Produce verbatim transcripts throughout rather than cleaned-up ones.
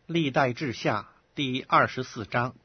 历代志下第二十四章。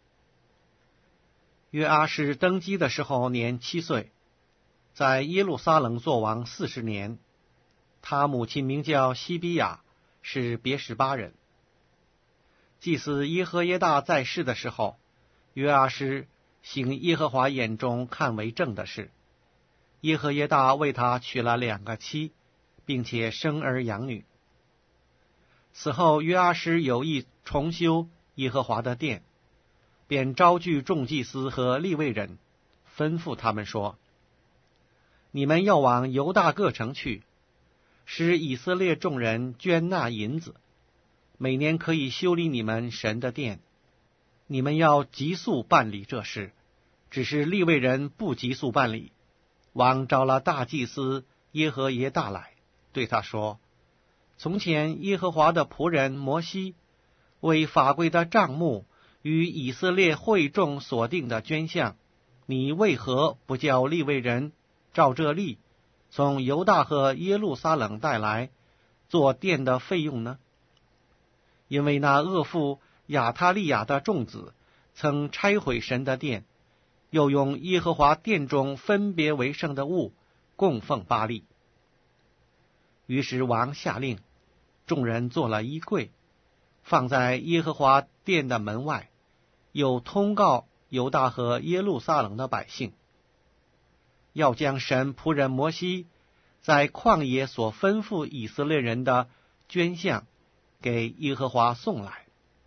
约阿施登基的时候年七岁，在耶路撒冷作王四十年。他母亲名叫西比亚，是别是巴人。祭司耶和耶大在世的时候，约阿施行耶和华眼中看为正的事。耶和耶大为他娶了两个妻，并且生儿养女。此后约阿施有意重修耶和华的殿，便招聚众祭司和利未人，吩咐他们说：你们要往犹大各城去，使以色列众人捐纳银子，每年可以修理你们神的殿。你们要急速办理这事，只是利未人不急速办理。王召了大祭司耶和耶大来，对他说：从前耶和华的仆人摩西为法规的账目与以色列会众所定的捐项，你为何不叫利未人照这例从犹大和耶路撒冷带来做殿的费用呢？因为那恶妇亚他利亚的众子曾拆毁神的殿，又用耶和华殿中分别为圣的物供奉巴力。于是王下令，众人做了衣柜，放在耶和华殿的门外，又通告犹大和耶路撒冷的百姓，要将神仆人摩西在旷野所吩咐以色列人的捐项给耶和华送来。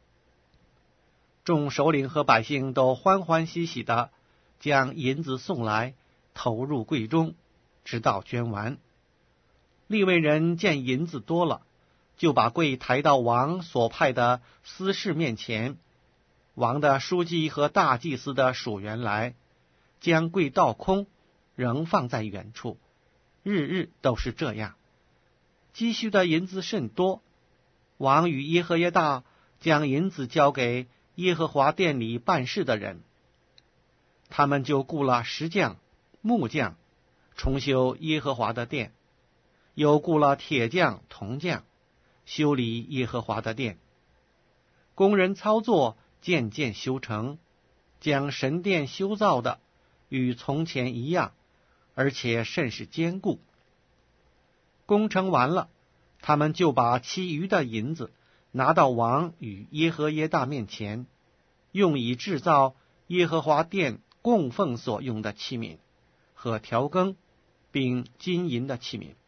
众首领和百姓都欢欢喜喜地将银子送来，投入柜中，直到捐完。利未人见银子多了，就把柜抬到王所派的司事面前。王的书记和大祭司的属员来，将柜倒空，仍放在原处，日日都是这样。积蓄的银子甚多，王与耶和耶大将银子交给耶和华殿里办事的人，他们就雇了石匠、木匠，重修耶和华的殿，又雇了铁匠、铜匠，修理耶和华的殿。工人操作，渐渐修成，将神殿修造的与从前一样，而且甚是坚固。工程完了，他们就把其余的银子拿到王与耶和耶大面前，用以制造耶和华殿供奉所用的器皿和调羹，并金银的器皿。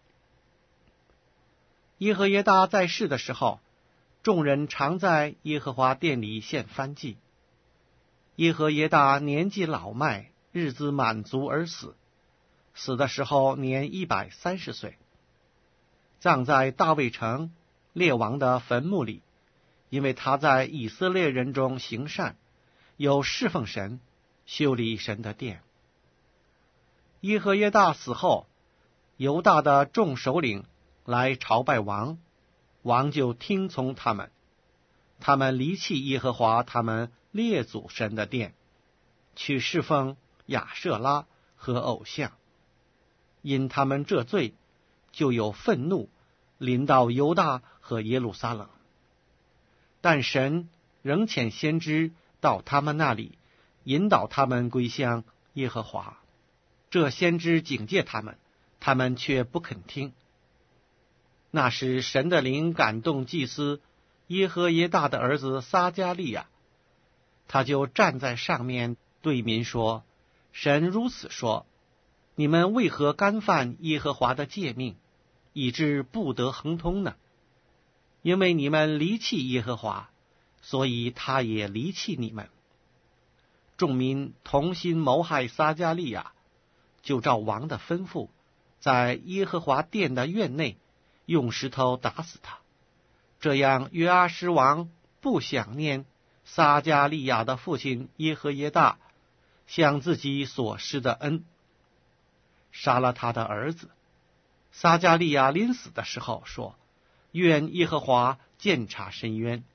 耶和耶大在世的时候，众人常在耶和华殿里献燔祭。耶和耶大年纪老迈，日子满足而死，死的时候年一百三十岁，葬在大卫城列王的坟墓里，因为他在以色列人中行善，有侍奉神，修理神的殿。耶和耶大死后，犹大的众首领来朝拜王，王就听从他们。他们离弃耶和华他们列祖神的殿，去侍奉亚舍拉和偶像。因他们这罪，就有愤怒临到犹大和耶路撒冷。但神仍遣先知到他们那里，引导他们归向耶和华。这先知警戒他们，他们却不肯听。那时神的灵感动祭司耶和耶大的儿子撒迦利亚，他就站在上面对民说：神如此说，你们为何干犯耶和华的诫命，以致不得亨通呢？因为你们离弃耶和华，所以他也离弃你们。众民同心谋害撒迦利亚，就照王的吩咐，在耶和华殿的院内用石头打死他。这样约阿施王不想念撒迦利亚的父亲耶和耶大向自己所施的恩，杀了他的儿子。撒迦利亚临死的时候说：愿耶和华鉴察深渊。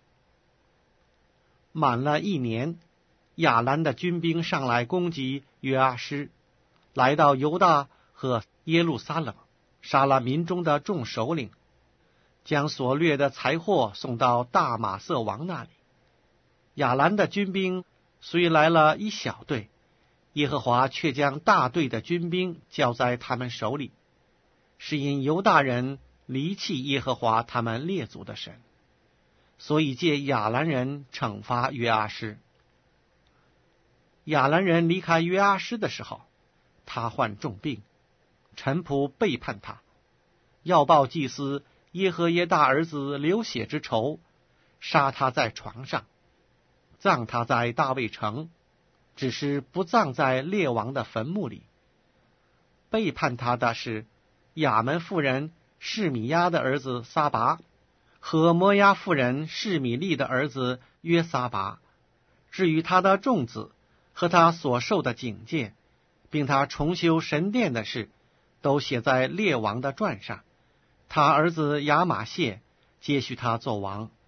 满了一年，亚兰的军兵上来攻击约阿施，来到犹大和耶路撒冷，杀了民中的众首领， 将所掠的财货送到大马色王那里。亚兰的军兵虽来了一小队，耶和华却将大队的军兵交在他们手里，是因犹大人离弃耶和华他们列祖的神，所以借亚兰人惩罚约阿施。亚兰人离开约阿施的时候，他患重病，臣仆背叛他，要报祭司耶和耶大儿子流血之仇，杀他在床上，葬他在大卫城，只是不葬在列王的坟墓里。背叛他的是亚门妇人示米亚的儿子撒拔和摩押妇人示米利的儿子约撒拔。至于他的众子和他所受的警戒，并他重修神殿的事，都写在列王的传上。他儿子亚玛谢接续他做王。